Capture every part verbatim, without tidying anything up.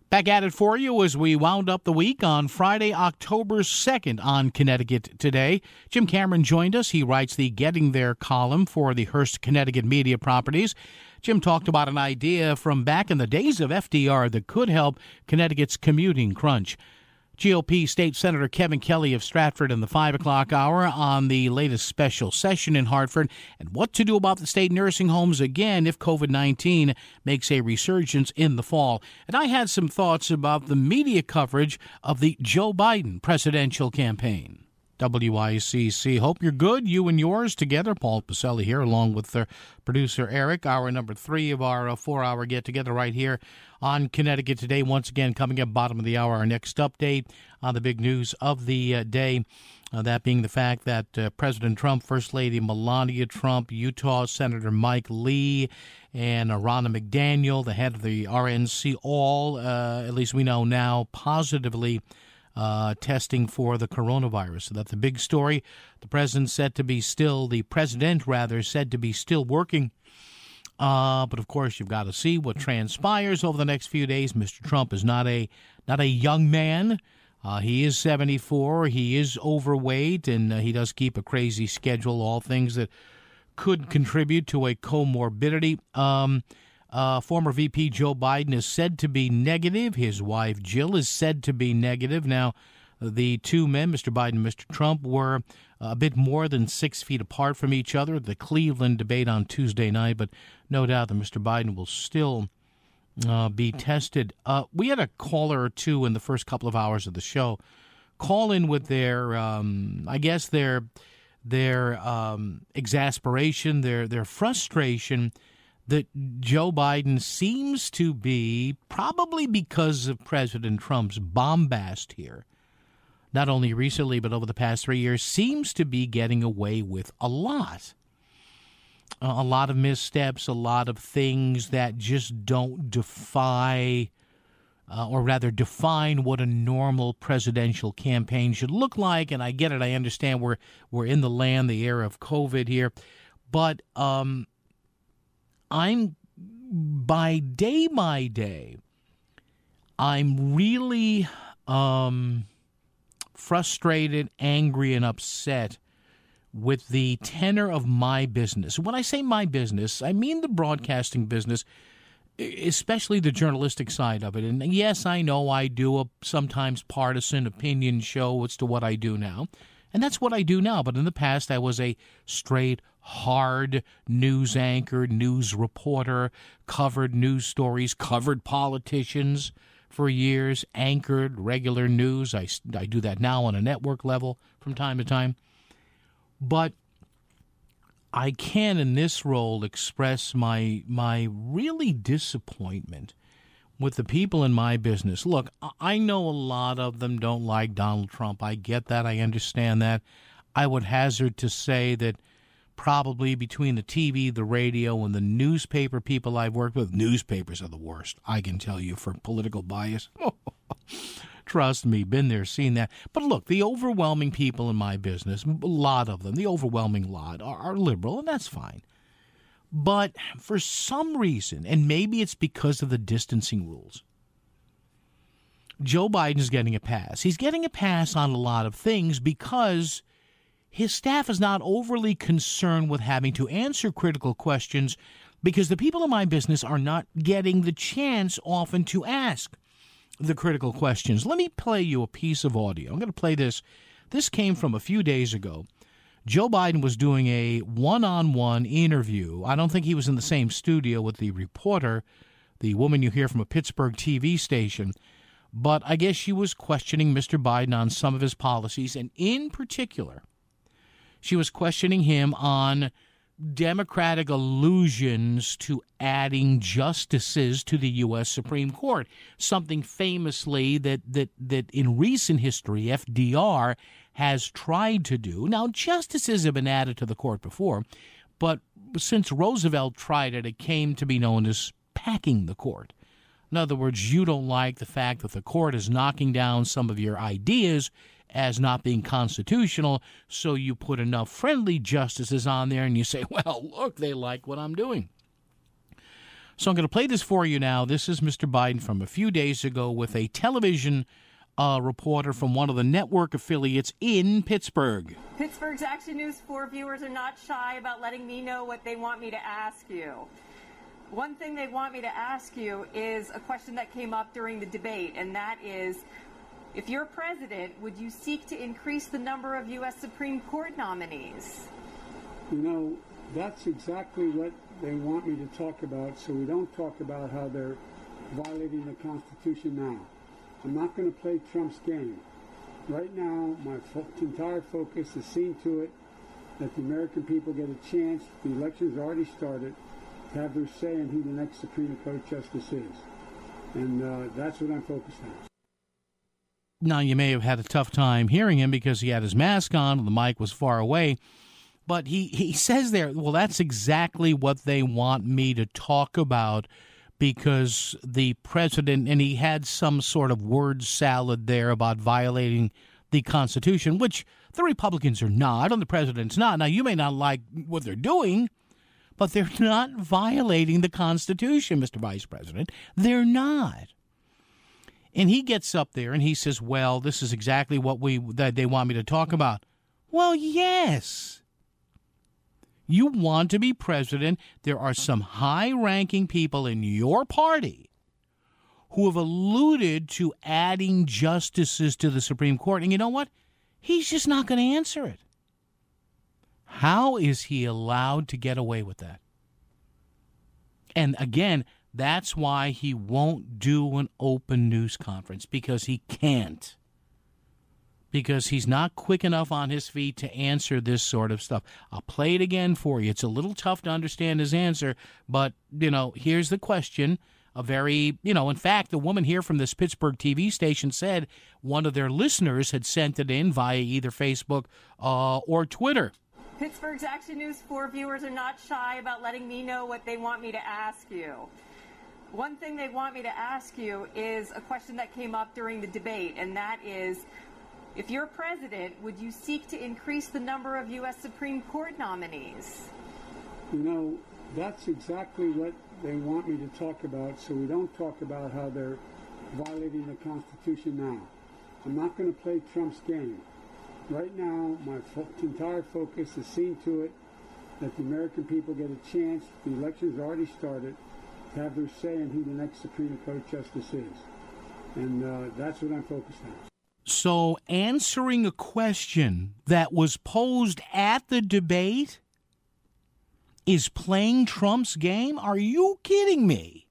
Back at it for you as we wound up the week on Friday, October second on Connecticut Today. Jim Cameron joined us. He writes the Getting There column for the Hearst Connecticut Media Properties. Jim talked about an idea from back in the days of F D R that could help Connecticut's commuting crunch. G O P State Senator Kevin Kelly of Stratford in the five o'clock hour on the latest special session in Hartford and what to do about the state nursing homes again if COVID nineteen makes a resurgence in the fall. And I had some thoughts about the media coverage of the Joe Biden presidential campaign. W I C C. Hope you're good, you and yours together. Paul Pacelli here along with uh, producer Eric, hour number three of our uh, four-hour get-together right here on Connecticut Today. Once again, coming up bottom of the hour, our next update on the big news of the uh, day, uh, that being the fact that uh, President Trump, First Lady Melania Trump, Utah Senator Mike Lee, and uh, Ronna McDaniel, the head of the R N C, all, uh, at least we know now, positively Uh, testing for the coronavirus. So that's the big story. The president said to be still, the president rather, said to be still working. Uh, but of course, you've got to see what transpires over the next few days. Mister Trump is not a not a young man. Uh, he is seventy-four. He is overweight, and uh, he does keep a crazy schedule. All things that could contribute to a comorbidity. Um, Uh, former V P Joe Biden is said to be negative. His wife, Jill, is said to be negative. Now, the two men, Mister Biden and Mister Trump, were a bit more than six feet apart from each other at the Cleveland debate on Tuesday night, but no doubt that Mister Biden will still uh, be tested. Uh, we had a caller or two in the first couple of hours of the show call in with their, um, I guess, their their um, exasperation, their their frustration that Joe Biden seems to be, probably because of President Trump's bombast here, not only recently but over the past three years, seems to be getting away with a lot. Uh, a lot of missteps, a lot of things that just don't defy, uh, or rather define what a normal presidential campaign should look like. And I get it. I understand we're, we're in the land, the era of COVID here. But um I'm, by day by day, I'm really um, frustrated, angry, and upset with the tenor of my business. When I say my business, I mean the broadcasting business, especially the journalistic side of it. And yes, I know I do a sometimes partisan opinion show as to what I do now. And that's what I do now. But in the past, I was a straight, hard news anchor, news reporter, covered news stories, covered politicians for years, anchored regular news. I, I do that now on a network level from time to time. But I can, in this role, express my my really disappointment with the people in my business. Look, I know a lot of them don't like Donald Trump. I get that. I understand that. I would hazard to say that probably between the T V, the radio, and the newspaper people I've worked with, newspapers are the worst, I can tell you, for political bias. Trust me, been there, seen that. But look, the overwhelming people in my business, a lot of them, the overwhelming lot, are, are liberal, and that's fine. But for some reason, and maybe it's because of the distancing rules, Joe Biden's getting a pass. He's getting a pass on a lot of things because his staff is not overly concerned with having to answer critical questions because the people in my business are not getting the chance often to ask the critical questions. Let me play you a piece of audio. I'm going to play this. This came from a few days ago. Joe Biden was doing a one-on-one interview. I don't think he was in the same studio with the reporter, the woman you hear from a Pittsburgh T V station, but I guess she was questioning Mister Biden on some of his policies, and in particular, she was questioning him on Democratic allusions to adding justices to the U S Supreme Court, something famously that that that in recent history F D R has tried to do. Now, justices have been added to the court before, but since Roosevelt tried it, it came to be known as packing the court. In other words, you don't like the fact that the court is knocking down some of your ideas as not being constitutional, so you put enough friendly justices on there and you say, well, look, they like what I'm doing. So I'm going to play this for you now. This is Mister Biden from a few days ago with a television uh, reporter from one of the network affiliates in Pittsburgh. Pittsburgh's Action News four viewers are not shy about letting me know what they want me to ask you. One thing they want me to ask you is a question that came up during the debate, and that is, if you're president, would you seek to increase the number of U S Supreme Court nominees? You know, that's exactly what they want me to talk about, so we don't talk about how they're violating the Constitution now. I'm not going to play Trump's game. Right now, my fo- entire focus is seeing to it that the American people get a chance, the election's already started, to have their say in who the next Supreme Court justice is. And uh, that's what I'm focused on. Now, you may have had a tough time hearing him because he had his mask on and the mic was far away. But he, he says there, well, that's exactly what they want me to talk about because the president, and he had some sort of word salad there about violating the Constitution, which the Republicans are not, and the president's not. Now, you may not like what they're doing, but they're not violating the Constitution, Mister Vice President. They're not. And he gets up there and he says, well, this is exactly what we that they want me to talk about. Well, yes. You want to be president. There are some high-ranking people in your party who have alluded to adding justices to the Supreme Court. And you know what? He's just not going to answer it. How is he allowed to get away with that? And again, that's why he won't do an open news conference, because he can't. Because he's not quick enough on his feet to answer this sort of stuff. I'll play it again for you. It's a little tough to understand his answer, but, you know, here's the question. A very, you know, in fact, the woman here from this Pittsburgh T V station said one of their listeners had sent it in via either Facebook uh, or Twitter. Pittsburgh's Action News four viewers are not shy about letting me know what they want me to ask you. One thing they want me to ask you is a question that came up during the debate, and that is, if you're president, would you seek to increase the number of U S Supreme Court nominees? You know, that's exactly what they want me to talk about, so we don't talk about how they're violating the Constitution now. I'm not going to play Trump's game. Right now, my fo- entire focus is seeing to it that the American people get a chance, the election's already started, to have their say in who the next Supreme Court justice is. And uh, that's what I'm focused on. So answering a question that was posed at the debate is playing Trump's game? Are you kidding me?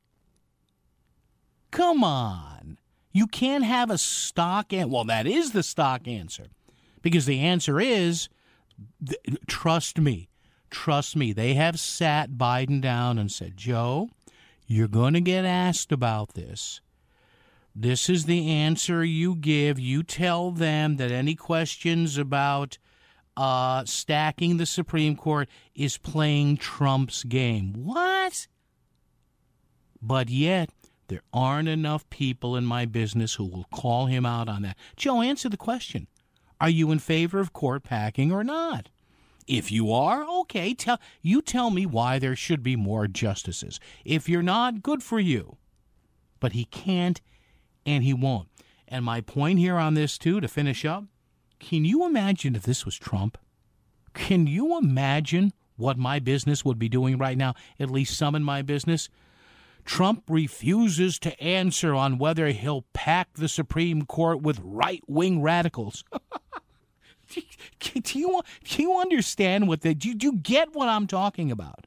Come on. You can't have a stock answer. Well, that is the stock answer, because the answer is, th- trust me, trust me. They have sat Biden down and said, Joe, you're going to get asked about this. This is the answer you give. You tell them that any questions about uh, stacking the Supreme Court is playing Trump's game. What? But yet, there aren't enough people in my business who will call him out on that. Joe, answer the question. Are you in favor of court packing or not? If you are, okay, tell you tell me why there should be more justices. If you're not, good for you. But he can't. And he won't. And my point here on this, too, to finish up, can you imagine if this was Trump? Can you imagine what my business would be doing right now, at least some in my business? Trump refuses to answer on whether he'll pack the Supreme Court with right-wing radicals. do, you, do you understand what the, do, do you get what I'm talking about?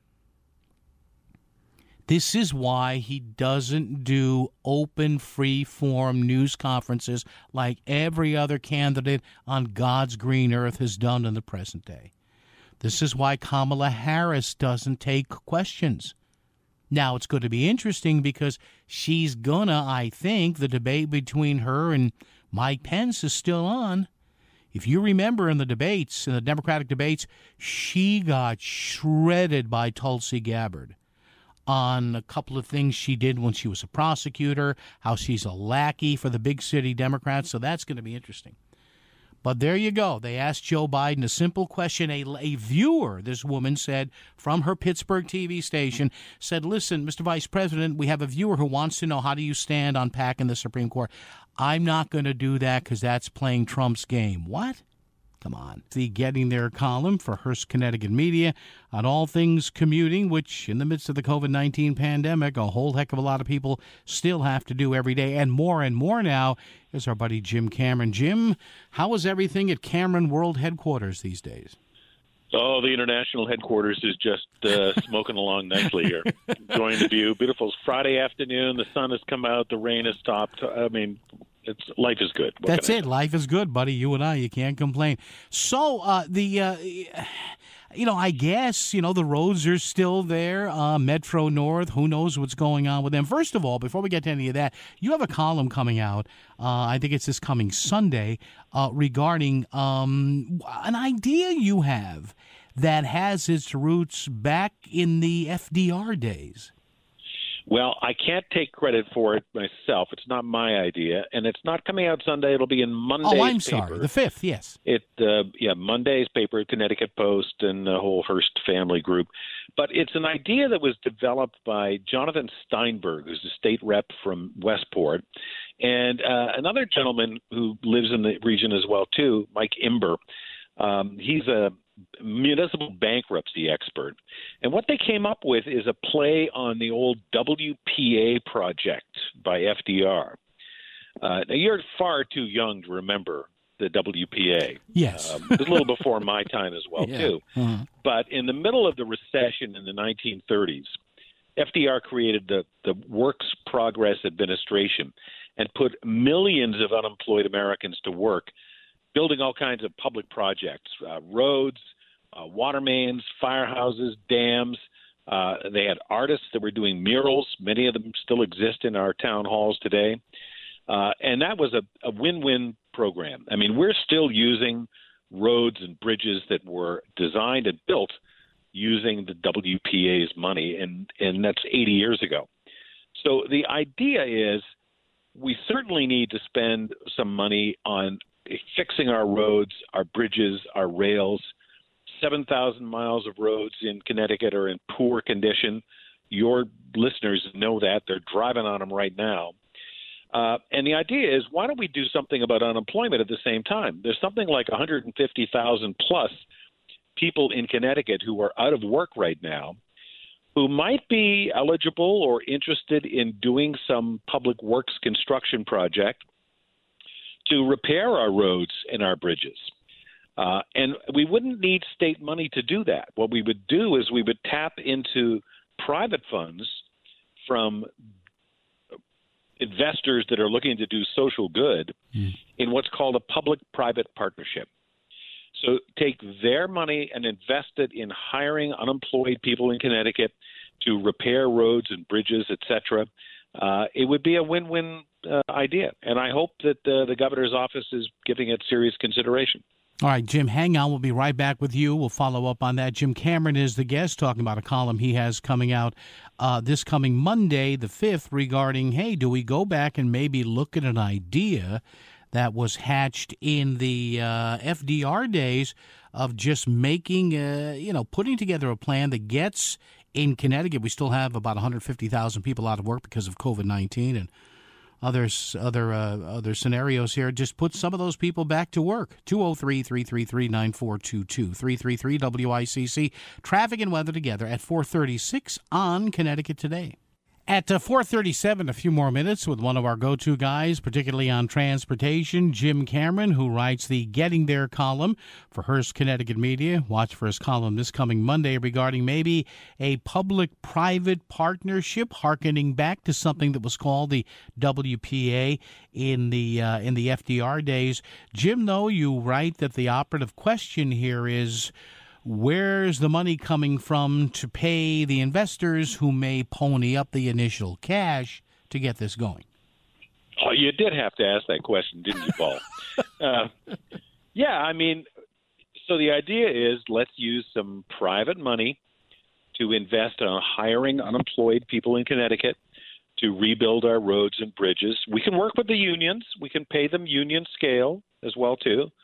This is why he doesn't do open, free-form news conferences like every other candidate on God's green earth has done in the present day. This is why Kamala Harris doesn't take questions. Now, it's going to be interesting because she's gonna, I think, the debate between her and Mike Pence is still on. If you remember in the debates, in the Democratic debates, she got shredded by Tulsi Gabbard on a couple of things she did when she was a prosecutor, how she's a lackey for the big city Democrats, so that's going to be interesting. But there you go. They asked Joe Biden a simple question. A, a viewer, this woman said, from her Pittsburgh T V station, said, listen, Mister Vice President, we have a viewer who wants to know, how do you stand on packing the Supreme Court? I'm not going to do that because that's playing Trump's game. What? Come on. The Getting There column for Hearst, Connecticut Media on all things commuting, which in the midst of the COVID nineteen pandemic, a whole heck of a lot of people still have to do every day. And more and more now is our buddy Jim Cameron. Jim, how is everything at Cameron World Headquarters these days? Oh, the international headquarters is just uh, smoking along nicely here. Enjoying the view. Beautiful Friday afternoon. The sun has come out. The rain has stopped. I mean, it's life is good. What That's it. Life is good, buddy. You and I, you can't complain. So uh, the, uh, you know, I guess, you know, the roads are still there. Uh, Metro North, who knows what's going on with them. First of all, before we get to any of that, you have a column coming out. Uh, I think it's this coming Sunday uh, regarding um, an idea you have that has its roots back in the F D R days. Well, I can't take credit for it myself. It's not my idea, and it's not coming out Sunday. It'll be in Monday's paper. Oh, I'm paper. sorry, the fifth, yes. It, uh, yeah, Monday's paper, Connecticut Post, and the whole Hearst family group. But it's an idea that was developed by Jonathan Steinberg, who's a state rep from Westport, and uh, another gentleman who lives in the region as well, too, Mike Imber. Um, he's a municipal bankruptcy expert. And what they came up with is a play on the old W P A project by F D R. Uh, now, you're far too young to remember the W P A. Yes. Um, it was a little before my time as well, yeah. too. Uh-huh. But in the middle of the recession in the nineteen thirties, F D R created the, the Works Progress Administration and put millions of unemployed Americans to work building all kinds of public projects, uh, roads, uh, water mains, firehouses, dams. Uh, they had artists that were doing murals. Many of them still exist in our town halls today. Uh, and that was a, a win-win program. I mean, we're still using roads and bridges that were designed and built using the W P A's money, and, and that's eighty years ago. So the idea is we certainly need to spend some money on fixing our roads, our bridges, our rails. seven thousand miles of roads in Connecticut are in poor condition. Your listeners know that. They're driving on them right now. Uh, and the idea is, why don't we do something about unemployment at the same time? There's something like one hundred fifty thousand plus people in Connecticut who are out of work right now who might be eligible or interested in doing some public works construction project to repair our roads and our bridges. Uh, and we wouldn't need state money to do that. What we would do is we would tap into private funds from investors that are looking to do social good mm. in what's called a public-private partnership. So take their money and invest it in hiring unemployed people in Connecticut to repair roads and bridges, et cetera. Uh, it would be a win-win uh, idea, and I hope that uh, the governor's office is giving it serious consideration. All right, Jim, hang on. We'll be right back with you. We'll follow up on that. Jim Cameron is the guest, talking about a column he has coming out uh, this coming Monday, the fifth, regarding, hey, do we go back and maybe look at an idea that was hatched in the uh, F D R days of just making, uh, you know, putting together a plan that gets in Connecticut. We still have about one hundred fifty thousand people out of work because of COVID nineteen and others, other uh, other scenarios here. Just put some of those people back to work. two oh three, three three three, nine four two two, three three three W I C C. Traffic and weather together at four thirty-six on Connecticut Today. At uh, four thirty-seven, a few more minutes with one of our go-to guys, particularly on transportation, Jim Cameron, who writes the Getting There column for Hearst, Connecticut Media. Watch for his column this coming Monday regarding maybe a public-private partnership, hearkening back to something that was called the W P A in the uh, in the F D R days. Jim, though, you write that the operative question here is, where's the money coming from to pay the investors who may pony up the initial cash to get this going? Oh, you did have to ask that question, didn't you, Paul? uh, yeah, I mean, so the idea is let's use some private money to invest on hiring unemployed people in Connecticut to rebuild our roads and bridges. We can work with the unions. We can pay them union scale as well, too.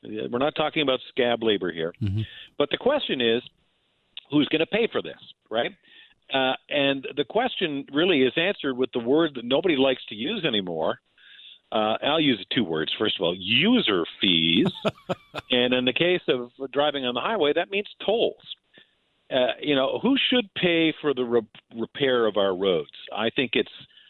We're not talking about scab labor here. Mm-hmm. But the question is, who's going to pay for this, right? Uh, and the question really is answered with the word that nobody likes to use anymore. Uh, I'll use two words. First of all, user fees. And in the case of driving on the highway, that means tolls. Uh, you know, who should pay for the re- repair of our roads? I think it's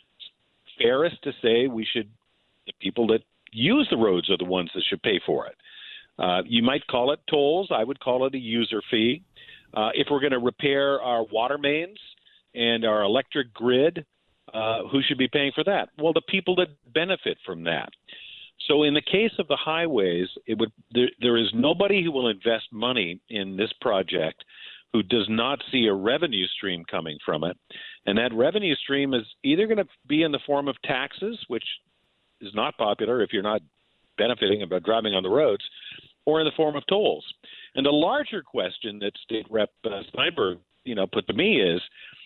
fairest to say we should, the people that use the roads are the ones that should pay for it. Uh, you might call it tolls. I would call it a user fee. Uh, if we're going to repair our water mains and our electric grid, uh, who should be paying for that? Well, the people that benefit from that. So in the case of the highways, it would there, there is nobody who will invest money in this project who does not see a revenue stream coming from it. And that revenue stream is either going to be in the form of taxes, which is not popular if you're not benefiting about driving on the roads, or in the form of tolls. And the larger question that State Rep uh, Steinberg, you know, put to me is,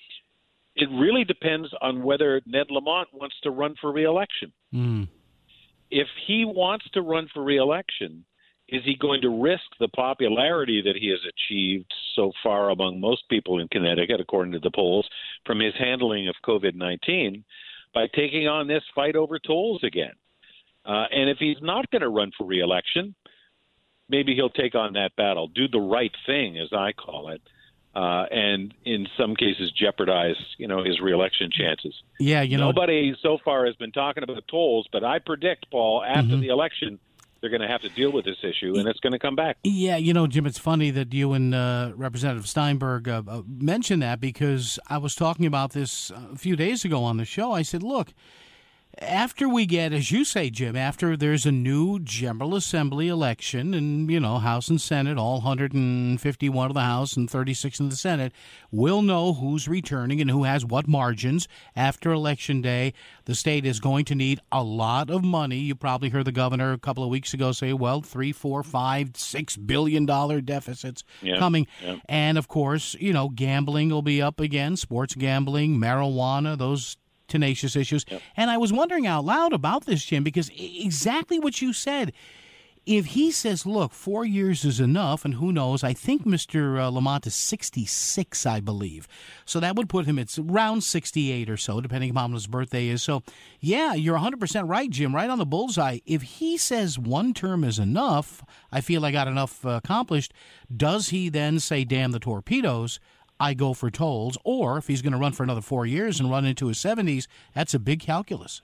it really depends on whether Ned Lamont wants to run for re-election. Mm. If he wants to run for re-election, is he going to risk the popularity that he has achieved so far among most people in Connecticut, according to the polls, from his handling of COVID nineteen, by taking on this fight over tolls again? Uh, and if he's not going to run for re-election, maybe he'll take on that battle, do the right thing, as I call it, uh, and in some cases jeopardize, you know, his re-election chances. Yeah, you know, nobody so far has been talking about tolls, but I predict, Paul, after mm-hmm. the election, they're going to have to deal with this issue, and it's going to come back. Yeah, you know, Jim, it's funny that you and uh, Representative Steinberg uh, uh, mentioned that, because I was talking about this a few days ago on the show. I said, look, after we get, as you say, Jim, after there's a new General Assembly election and, you know, House and Senate, all one hundred fifty-one of the House and thirty-six in the Senate, we'll know who's returning and who has what margins. After Election Day, the state is going to need a lot of money. You probably heard the governor a couple of weeks ago say, well, three, four, five, six billion dollar deficits yeah, coming. Yeah. And, of course, you know, gambling will be up again, sports gambling, marijuana, those tenacious issues. Yep. And I was wondering out loud about this, Jim, because exactly what you said. If he says, look, four years is enough, and who knows, I think Mister Uh, Lamont is sixty-six, I believe. So that would put him at around sixty-eight or so, depending upon when his birthday is. So, yeah, you're one hundred percent right, Jim, right on the bullseye. If he says one term is enough, I feel I got enough uh, accomplished, does he then say, damn the torpedoes, I go for tolls? Or if he's going to run for another four years and run into his seventies, that's a big calculus.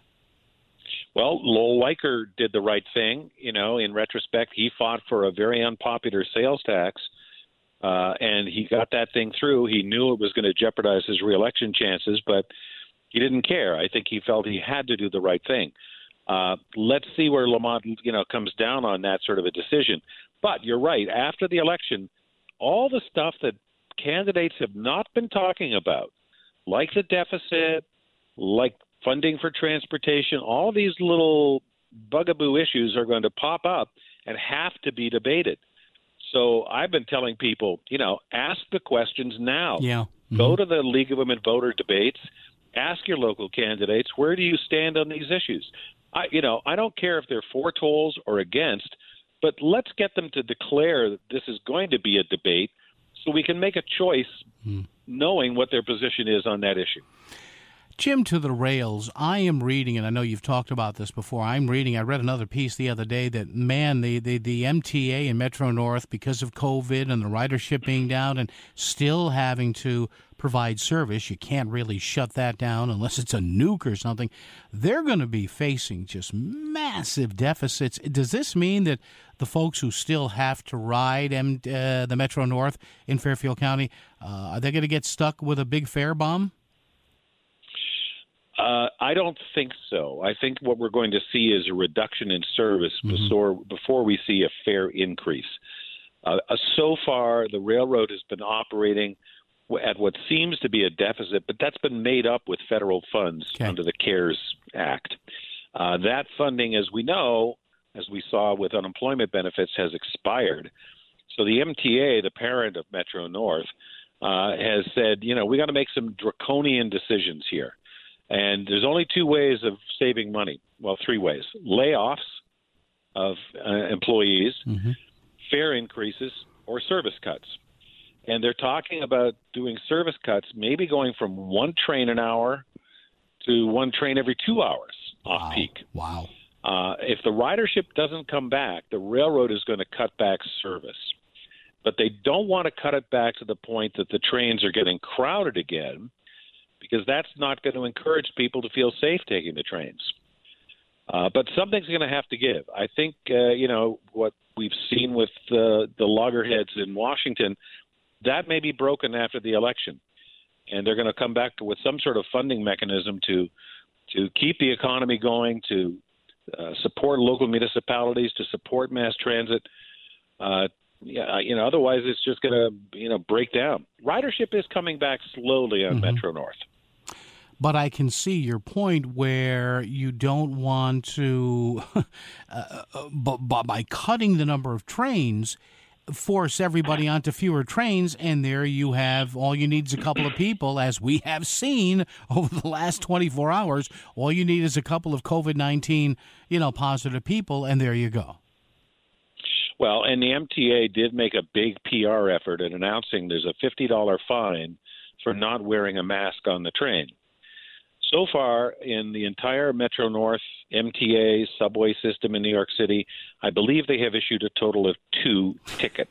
Well, Lowell Weicker did the right thing. You know, in retrospect, he fought for a very unpopular sales tax, uh, and he got that thing through. He knew it was going to jeopardize his reelection chances, but he didn't care. I think he felt he had to do the right thing. Uh, let's see where Lamont, you know, comes down on that sort of a decision. But you're right. After the election, all the stuff that candidates have not been talking about, like the deficit, like funding for transportation, all these little bugaboo issues are going to pop up and have to be debated. So I've been telling people, you know, ask the questions now. Yeah. Mm-hmm. Go to the League of Women Voter debates. Ask your local candidates, where do you stand on these issues? I, you know, I don't care if they're for tolls or against, but let's get them to declare that this is going to be a debate, so we can make a choice mm. knowing what their position is on that issue. Jim, to the rails, I am reading, and I know you've talked about this before, I'm reading, I read another piece the other day that, man, the, the, the M T A in Metro North, because of COVID and the ridership being down and still having to provide service, you can't really shut that down unless it's a nuke or something, they're going to be facing just massive deficits. Does this mean that the folks who still have to ride M, uh, the Metro North in Fairfield County, uh, are they going to get stuck with a big fare bomb? Uh, I don't think so. I think what we're going to see is a reduction in service mm-hmm. before, before we see a fare increase. Uh, so far, the railroad has been operating at what seems to be a deficit, but that's been made up with federal funds okay. under the CARES Act. Uh, that funding, as we know, as we saw with unemployment benefits, has expired. So the M T A, the parent of Metro North, uh, has said, you know, we got to make some draconian decisions here. And there's only two ways of saving money. Well, three ways. Layoffs, of uh, employees, Mm-hmm. fare increases, or service cuts. And they're talking about doing service cuts, maybe going from one train an hour to one train every two hours off Wow. peak. Wow. Uh, if the ridership doesn't come back, the railroad is going to cut back service. But they don't want to cut it back to the point that the trains are getting crowded again, because that's not going to encourage people to feel safe taking the trains. Uh, but something's going to have to give. I think, uh, you know, what we've seen with uh, the loggerheads in Washington, that may be broken after the election. And they're going to come back with some sort of funding mechanism to to keep the economy going, to uh, support local municipalities, to support mass transit. Uh, yeah, you know, otherwise it's just going to, you know, break down. Ridership is coming back slowly on Mm-hmm. Metro North. But I can see your point where you don't want to, uh, but, but by cutting the number of trains, force everybody onto fewer trains, and there you have all you need is a couple of people, as we have seen over the last twenty-four hours. All you need is a couple of COVID nineteen, you know, positive people, and there you go. Well, and the M T A did make a big P R effort in announcing there's a fifty dollars fine for not wearing a mask on the train. So far, in the entire Metro North M T A subway system in New York City, I believe they have issued a total of two tickets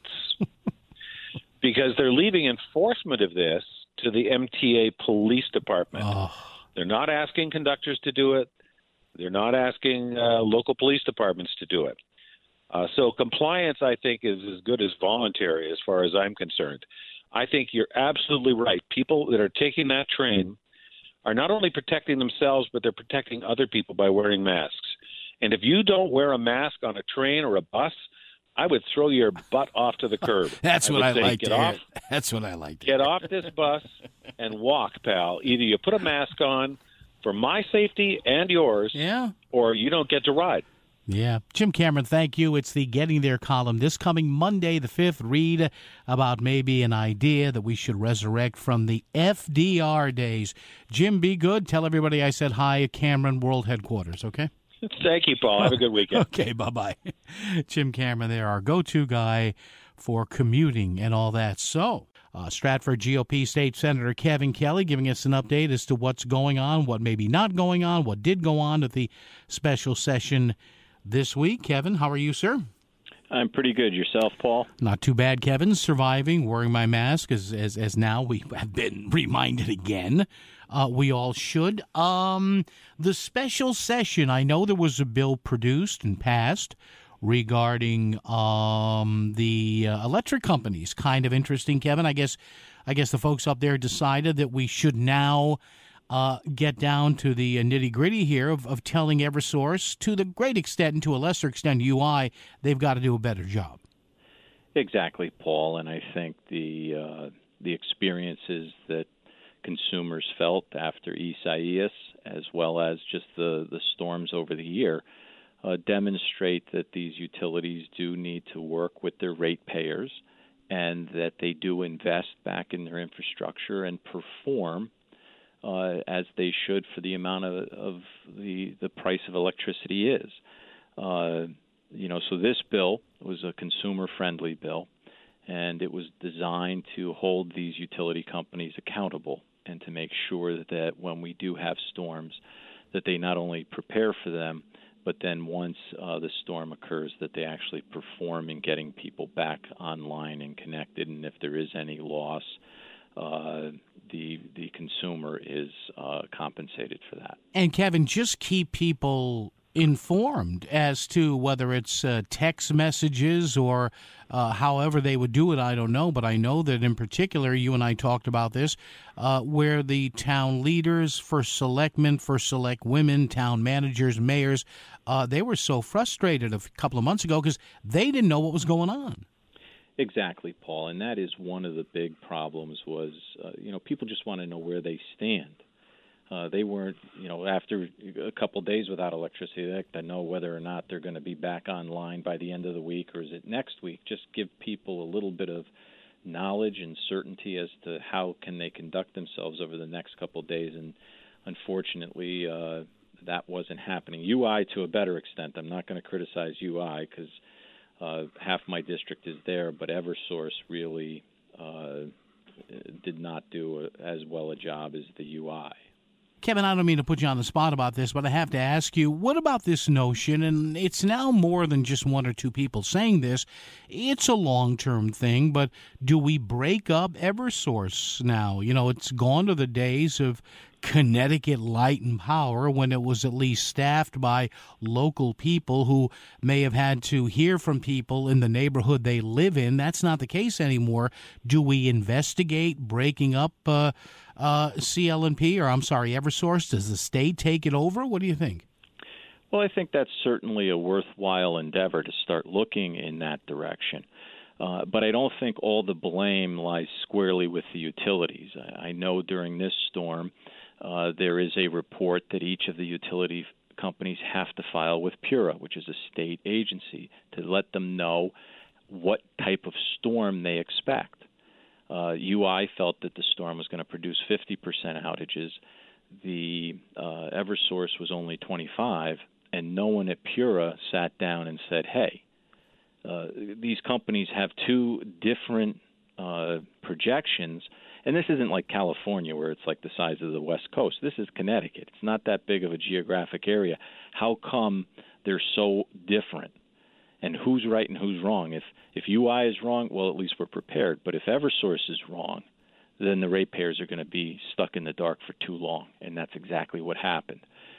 because they're leaving enforcement of this to the M T A police department. Oh. They're not asking conductors to do it. They're not asking uh, local police departments to do it. Uh, so compliance, I think, is as good as voluntary as far as I'm concerned. I think you're absolutely right. People that are taking that train are not only protecting themselves, but they're protecting other people by wearing masks. And if you don't wear a mask on a train or a bus, I would throw your butt off to the curb. That's I what would I say, like get to off, hear. That's what I like to Get hear. off this bus and walk, pal. Either you put a mask on for my safety and yours, Yeah. or you don't get to ride. Yeah. Jim Cameron, thank you. It's the Getting There column this coming Monday the fifth. Read about maybe an idea that we should resurrect from the F D R days. Jim, be good. Tell everybody I said hi at Cameron World Headquarters, okay? Thank you, Paul. Have a good weekend. Okay, bye-bye. Jim Cameron there, our go-to guy for commuting and all that. So, uh, Stratford G O P State Senator Kevin Kelly giving us an update as to what's going on, what may be not going on, what did go on at the special session this week. Kevin, how are you, sir? I'm pretty good. Yourself, Paul? Not too bad, Kevin. Surviving, wearing my mask, as as, as now we have been reminded again. Uh, we all should. Um, the special session, I know there was a bill produced and passed regarding um, the uh, electric companies. Kind of interesting, Kevin. I guess, I guess the folks up there decided that we should now Uh, get down to the uh, nitty-gritty here of, of telling Eversource, to the great extent and to a lesser extent U I, they've got to do a better job. Exactly, Paul. And I think the uh, the experiences that consumers felt after Isaias, as well as just the, the storms over the year, uh, demonstrate that these utilities do need to work with their ratepayers and that they do invest back in their infrastructure and perform Uh, as they should for the amount of, of the the price of electricity is. Uh, you know, so this bill was a consumer-friendly bill, and it was designed to hold these utility companies accountable and to make sure that, that when we do have storms, that they not only prepare for them, but then once uh, the storm occurs, that they actually perform in getting people back online and connected, and if there is any loss, Uh, the the consumer is uh, compensated for that. And, Kevin, just keep people informed as to whether it's uh, text messages or uh, however they would do it. I don't know, but I know that in particular, you and I talked about this, uh, where the town leaders, first selectmen, first select women, town managers, mayors, uh, they were so frustrated a couple of months ago because they didn't know what was going on. Exactly, Paul, and that is one of the big problems was, uh, you know, people just want to know where they stand. Uh, they weren't, you know, after a couple of days without electricity, they like to know whether or not they're going to be back online by the end of the week, or is it next week? Just give people a little bit of knowledge and certainty as to how can they conduct themselves over the next couple of days. And unfortunately, uh, that wasn't happening. U I to a better extent. I'm not going to criticize U I because uh, half my district is there, but Eversource really uh, did not do a, as well a job as the U I. Kevin, I don't mean to put you on the spot about this, but I have to ask you, what about this notion, and it's now more than just one or two people saying this, it's a long-term thing, but do we break up Eversource now? You know, it's gone to the days of Connecticut Light and Power when it was at least staffed by local people who may have had to hear from people in the neighborhood they live in. That's not the case anymore. Do we investigate breaking up uh, uh, C L N P, or I'm sorry, Eversource? Does the state take it over? What do you think? Well, I think that's certainly a worthwhile endeavor to start looking in that direction. Uh, but I don't think all the blame lies squarely with the utilities. I, I know during this storm, Uh, there is a report that each of the utility companies have to file with PURA, which is a state agency, to let them know what type of storm they expect. Uh, U I felt that the storm was going to produce fifty percent outages. The uh, Eversource was only twenty-five, and no one at PURA sat down and said, hey, uh, these companies have two different uh, projections. And this isn't like California where it's like the size of the West Coast. This is Connecticut. It's not that big of a geographic area. How come they're so different? And who's right and who's wrong? If if U I is wrong, well, at least we're prepared. But if Eversource is wrong, then the ratepayers are going to be stuck in the dark for too long. And that's exactly what happened.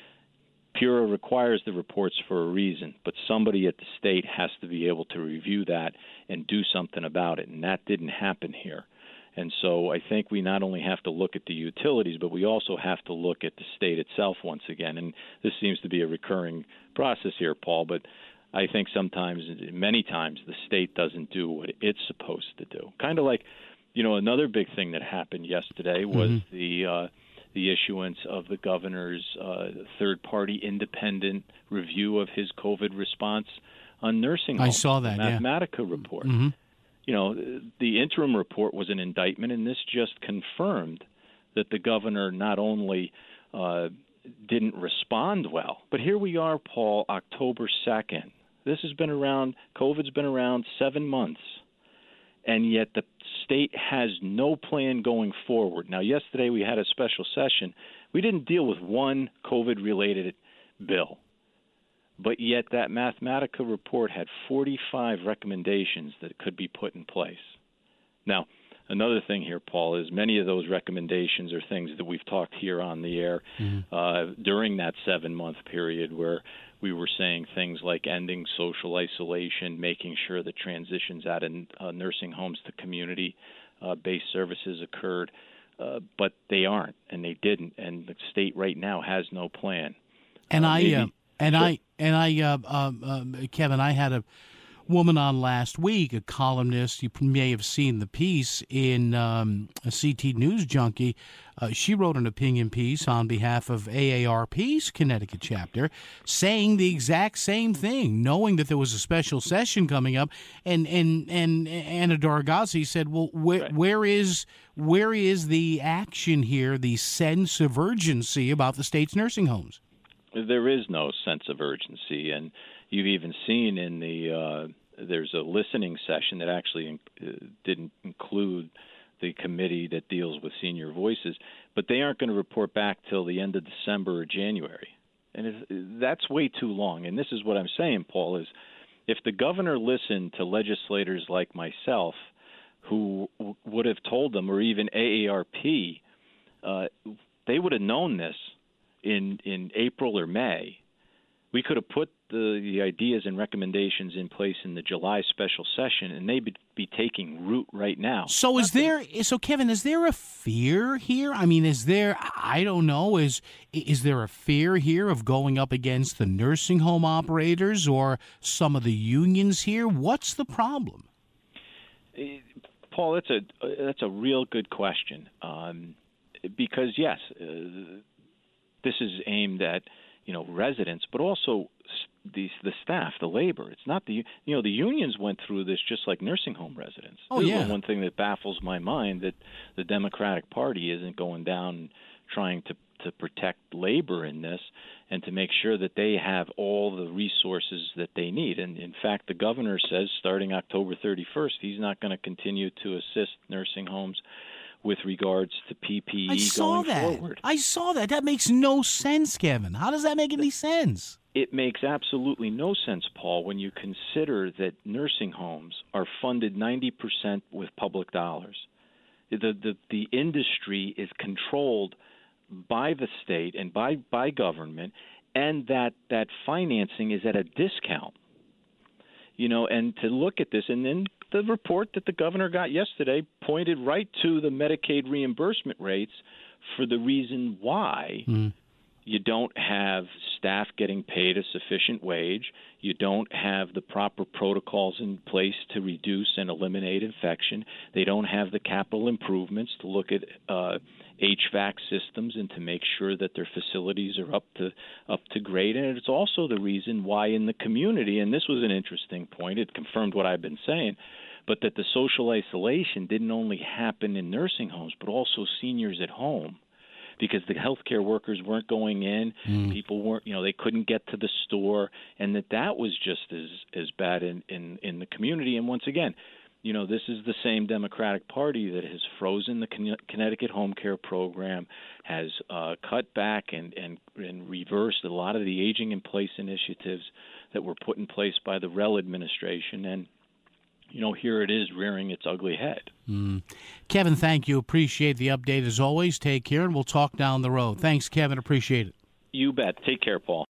PURA requires the reports for a reason, but somebody at the state has to be able to review that and do something about it. And that didn't happen here. And so I think we not only have to look at the utilities, but we also have to look at the state itself once again. And this seems to be a recurring process here, Paul, but I think sometimes, many times, the state doesn't do what it's supposed to do. Kind of like, you know, another big thing that happened yesterday was mm-hmm. the uh, the issuance of the governor's uh, third-party independent review of his COVID response on nursing homes. I saw that, the Mathematica yeah. report. Mm-hmm. You know, the interim report was an indictment, and this just confirmed that the governor not only uh, didn't respond well, but here we are, Paul, October second. This has been around, COVID's been around seven months, and yet the state has no plan going forward. Now, yesterday we had a special session. We didn't deal with one COVID-related bill. But yet that Mathematica report had forty-five recommendations that could be put in place. Now, another thing here, Paul, is many of those recommendations are things that we've talked here on the air mm-hmm. uh, during that seven-month period where we were saying things like ending social isolation, making sure that transitions out of uh, nursing homes to community-based services occurred. Uh, but they aren't, and they didn't, and the state right now has no plan. And uh, I... maybe, uh... And sure. I and I, uh, uh, uh, Kevin, I had a woman on last week, a columnist. You may have seen the piece in um, a C T News Junkie. Uh, she wrote an opinion piece on behalf of A A R P's Connecticut chapter, saying the exact same thing, knowing that there was a special session coming up. And and and Anna Doragazi said, "Well, where, right. where is where is the action here? The sense of urgency about the state's nursing homes?" There is no sense of urgency, and you've even seen in the uh, there's a listening session that actually uh, didn't include the committee that deals with senior voices, but they aren't going to report back till the end of December or January, and if, that's way too long. And this is what I'm saying, Paul, is if the governor listened to legislators like myself who w- would have told them, or even A A R P, uh, they would have known this in in April or May. We could have put the, the ideas and recommendations in place in the July special session, and they'd be taking root right now. So is there, so Kevin, is there a fear here? I mean, is there, I don't know, is is there a fear here of going up against the nursing home operators or some of the unions here? What's the problem? Paul, that's a, that's a real good question. Um, because, yes, uh, this is aimed at, you know, residents, but also the the staff, the labor. It's not the, you know, the unions went through this just like nursing home residents. Oh, this yeah. is one thing that baffles my mind, that the Democratic Party isn't going down trying to to protect labor in this and to make sure that they have all the resources that they need. And in fact, the governor says starting October thirty-first, he's not going to continue to assist nursing homes with regards to P P E I saw going that. forward. I saw that. That makes no sense, Kevin. How does that make any sense? It makes absolutely no sense, Paul, when you consider that nursing homes are funded ninety percent with public dollars. The, the, the industry is controlled by the state and by, by government, and that, that financing is at a discount. You know, and to look at this, and then the report that the governor got yesterday pointed right to the Medicaid reimbursement rates for the reason why mm. you don't have staff getting paid a sufficient wage, you don't have the proper protocols in place to reduce and eliminate infection, they don't have the capital improvements to look at uh, H V A C systems and to make sure that their facilities are up to up to grade. And it's also the reason why in the community, and this was an interesting point, it confirmed what I've been saying, but that the social isolation didn't only happen in nursing homes, but also seniors at home, because the healthcare workers weren't going in, mm. people weren't, you know, they couldn't get to the store, and that that was just as as bad in, in, in the community. And once again, you know, this is the same Democratic Party that has frozen the Connecticut home care program, has uh, cut back and, and, and reversed a lot of the aging in place initiatives that were put in place by the Rell administration. And, you know, here it is rearing its ugly head. Mm. Kevin, thank you. Appreciate the update as always. Take care, and we'll talk down the road. Thanks, Kevin. Appreciate it. You bet. Take care, Paul.